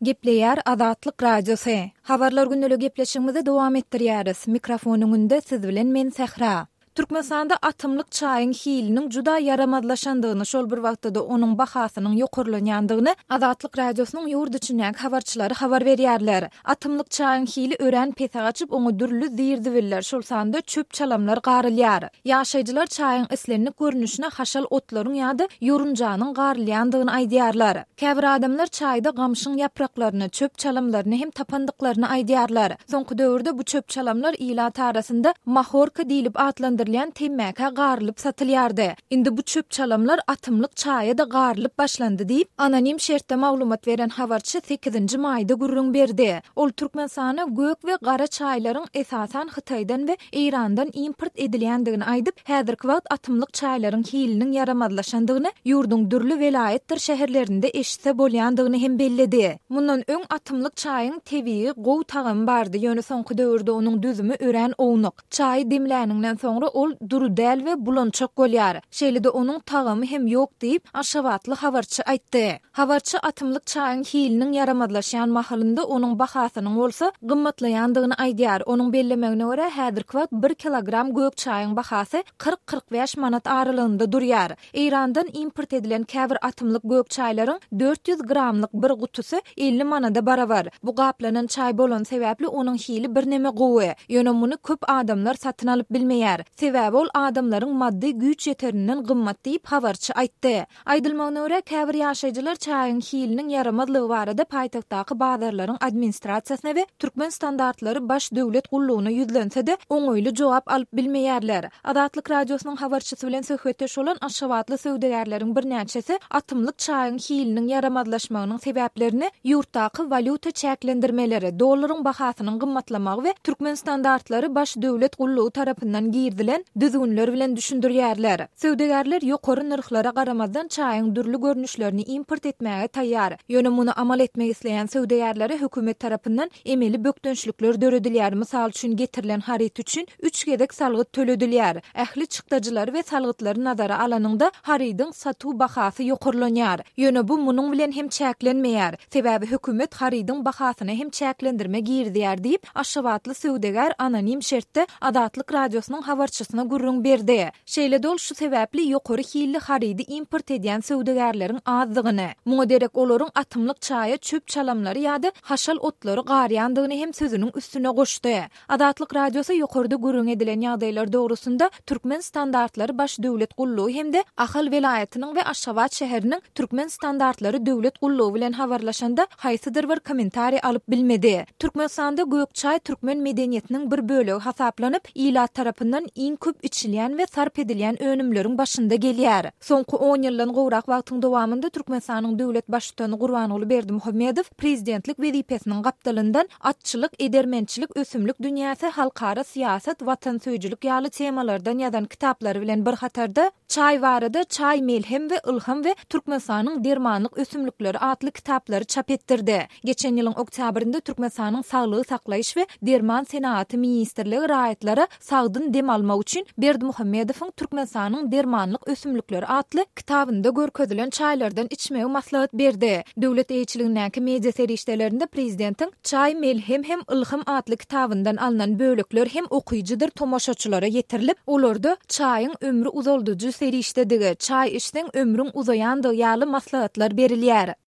Gepleýär Azatlyk Radiosu. Habarlar gündälik gepleşigimizi dowam etdirýäris. Mikrofonuňda siz bilen men Sehra. Türkmenistanda atymlyk çaýyň hiliniň juda yaramadlaşandygyny, şol bir wagtda onuň bahasynyň ýokurlanýandygyny Azatlyk Radiosynyň ýurt içindäki habarçylary habar berýärler. Atymlyk çaýyň hili ören pesag açyp oňa dürlü zirdiwiller, şol sanda çöp çalamlar garylýar. Ýaşaýjylar çaýyň islenip görnüşine haşal otlaryň ýa-da ýorunjanyň garylýandygyny aýdýarlar. Käbir adamlar çaýda gamşyň ýapraklaryny, çöp çalamlaryny hem tapandyklaryny aýdýarlar. Soňky döwürde bu çöp çalamlar ilat arasynda mahorka diýilip atlandyrylan temmäke garylyp satylýardy. Indi bu çöp çalamlar atymlyk çaýa da garylyp başlandy diýip anonim şertde maglumat beren habarçy 8-nji maýda gurrun berdi. Ol Türkmenistana gök we gara çaýlaryň esasan Hytaýdan we Irandan import edilýändigini aýdyp, häzirki wagt atymlyk çaýlaryň hiliniň yaramadlaşandygyny ýurdun dürli velayetler şäherlerinde eşitse bolýandygyny hem belledi. Mundan öň atymlyk çaýyň tebii gow tagamy bardy. Ýöne soňky döwürde onuň düzümi ören ownyk. Çaý demläninden soňra ol durudäl we bulançak bolýar. Şeýle-de onuň tagamy hem ýok diýip Aşgabatly habarçy aýtdy. Habarçy atymlyk çaýyň hiliniň yaramadlaşýan mahalynda onuň bahasynyň bolsa gymmatlaýandygyny aýdýar. Onuň bellemegine görä häzirki wagt 1 kilogram gök çaýyň bahasy 40-45 manat aralygynda durýar. Irandan import edilen käbir atymlyk gök çaýlaryň 400 gramlyk bir gutusy 50 manada barabar. Bu gaplanan çaý bolan sebäpli onuň hili birneme gowy. Ýöne muny köp adamlar satyn alyp bilmeýär. Sebäbi ol adamlaryň maddi güýç ýeterinden gymmat diýip habarçy aýtdy. Aýdylmagyna görä käbir ýaşaýjylar çaýyň hiliniň yaramadlygy barada paýtagtdaky bazarlaryň administrasiýasyna we türkmen standartlary baş döwlet gullugyna ýüzlense-de oňoýly jogap alyp bilmeýärler. Azatlyk Radiosynyň habarçysy bilen söhbetdeş bolan Aşgabatly söwdegärleriň bir näçesi atymlyk çaýyň hiliniň yaramadlaşmagynyň sebäplerini ýurtdaky valyuta çäklendirmeleri, dollaryň bahasynyň gymmatlamagy we türkmen standartlary baş döwlet gullugy tarapyndan girdilen düzgünler bilen düşündirýärler. Söwdegärler ýokary nyrklara garamazdan çaýyň dürli görnüşlerini import etmäge taýýar. Ýöne muny amal etmek isleýän söwdegärlere hökümet tarapyndan emeli bökdönçlükler döredilýär. Mysal üçin getirilen haryt üçin 3 gedek salgyt töledilýär. Ähli çykdagylar we salgytlary nazara alanyňda harydyň satuw bahasy ýokurlanýar. Ýöne bu munyň bilen hem çäklenmeýär. Sebäbi hökümet harydyň bahasyny hem çäklendirme girdiyar diýip Aşgabatly söwdegär anonim şertde Azatlyk Radiosynyň habarçysyna gurrun berdi. Şeýle dol şu sebäpli ýokary hilli harydy import edýän söwdegärleriň azdygyny, muňa derek olaryň atymlyk çaýa çöp çalamlary ýa-da haşal otlary garýandygyny hem sözüniň üstüne goşdy. Azatlyk Radiosu ýokarda gurrun edilen ýagdaýlar dogrusunda türkmen standartlary baş döwlet gullugy hem-de Ahal welaýatynyň we Aşgabat şäheriniň türkmen standartlary döwlet gullugy bilen habarlaşanda haýsydyr bir kommentari alyp bilmedi. Türkmenistanda gök çaý türkmen medeniýetiniň bir bölegi hasaplanyp ilat tarapyndan iň köp içilýän we sarp edilýän önümleriň başynda gelýär. Soňky 10 ýyldan gowrak wagtyň dowamında Türkmenistanyň döwlet başçysyny Gurbanoğlu Berdimuhammedow prezidentlik wezipesiniň gapdalyndan atçylyk, edermençilik, ösümlik dünýäsi, halkara siýasat, watansöýçilik ýaly temalardan ýazan kitaplary bilen bir hatarda çaý barada Çaý melhem we ylham we Türkmenistanyň dermanlyk ösümlikleri adly kitaplary çap etdirdi. Geçen ýylyň oktýabrynda Türkmenistanyň saglygy saklaýyş we derman senaty ministrligi raýatlary sagdyn dem almak üçin Berdimuhammedowyň Türkmenistanyň dermanlyk ösümlikleri adly kitabynda görkezelen çaýlardan içmegi maslahat berdi. Döwlet eýçiligindäki media serişdelerinde prezidentiň Çaý melhem hem ylham adly kitabyndan alynan bölekler hem okuyucudur tomoşaçylara yetirilip, olarda çaýyň ömrü uzaldyjy serişdedigi, çaý içden ömrüň uzaýandygy ýaly maslahatlar berilýär.